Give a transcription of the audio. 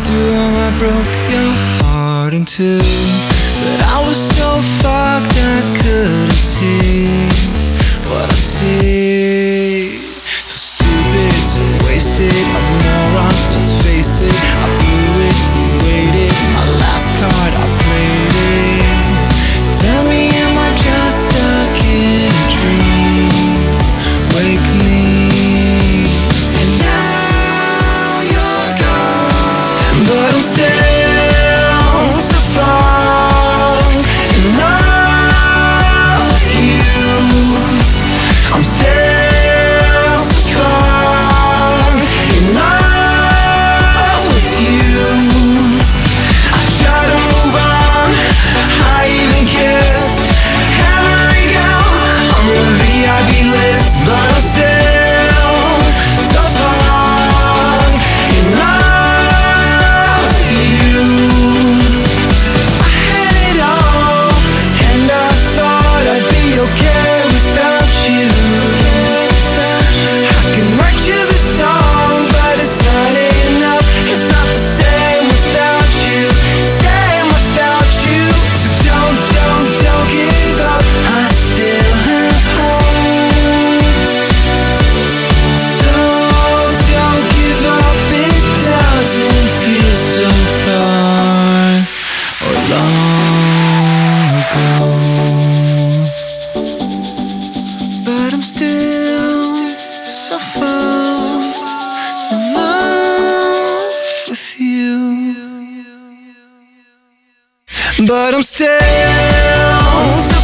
through all I broke your heart in two. But I was so fucked I couldn't see what I see. So stupid, so wasted, a moron, let's face it. I blew it, waited, my last card, I played it. Tell me, am I just stuck in a dream? Wake me. And now you're gone, but I'm still so far in love with you. I'm still so far in love with you. I try to move on, I even kiss every girl on the VIP list, but I'm still so far in love with you. I had it all, and I thought I'd be okay without you. I can write you the song, but it's not enough. It's not the same without you. Same without you. So don't give up. I still have hope. So don't give up. It doesn't feel so far or long ago, but I'm still so far in love with you. But I'm still so